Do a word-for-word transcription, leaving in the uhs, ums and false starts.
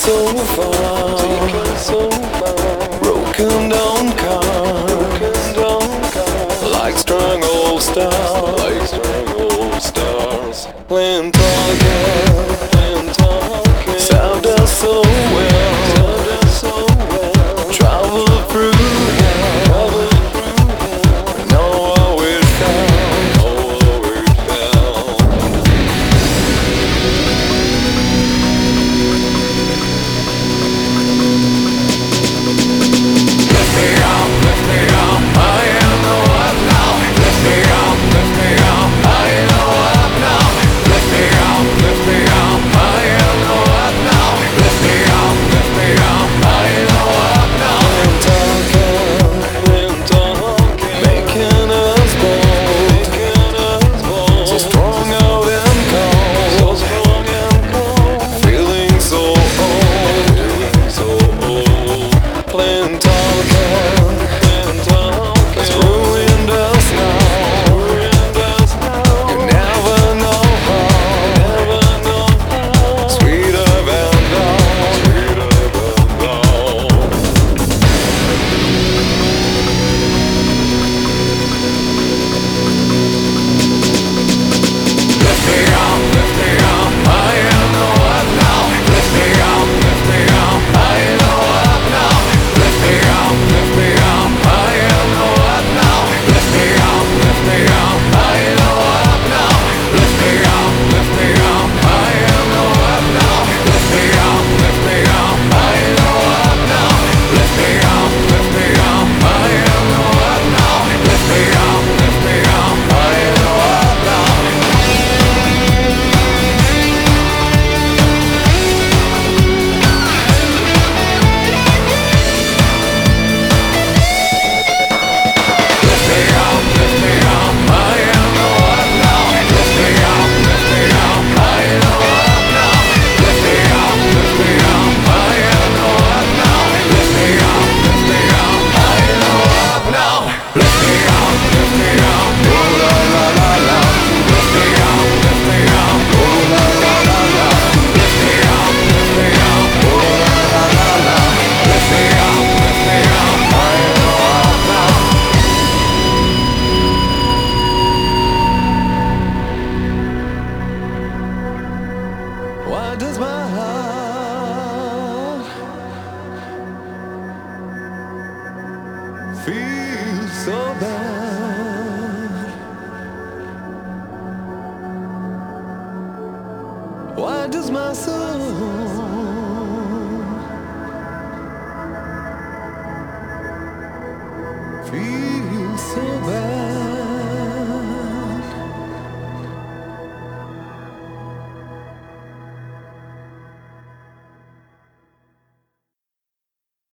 so far, taken so far. Broken down cars, broken down cars. Like strung old stars, like strung old stars. Playing talking, playing talking. Served us so well, served us so well. Travel through hell, travel through hell. Know how it felt, know how it felt. Lift me up, lift me up, I am the one now. Lift me up, lift me up, I am the one now. Lift me up, lift me up, I am the one now. Lift me up, lift me up, I am the one now. I'm talking, I'm talking, making us bold, making us bold. So strong out and cold, so strong and cold. Feeling so old, feeling so old. Playing talking, playing talking. It's ruined us now, ruined us now. You never know how, never know how. Sweeter than gold, sweeter than gold. Lift me up, lift me up, I am the one now. Lift me up, lift me up, I am the one now. Lift me up, lift me up, I am the one now. Lift me up, lift me up, I am the one now. Lift me up, lift me up, I am the one now. Lift me up, lift me up, I am the one now. Lift me up, lift me up, I am the one now. Lift me up, lift me up, I am the one now. Lift me up, lift me up, I am the one now. Lift me up, lift me up, I am the one now. Lift me up, lift me up, I am the one now. Lift me up, lift me up, I am the one now. Lift me up, lift me up, ooh la la la la. Lift me up, lift me up, ooh la la la la. Lift me up, lift me up, ooh la la la la. Lift me up, lift me up, I am the one now. Why does my heart feel so bad? Why does my soul feel so bad?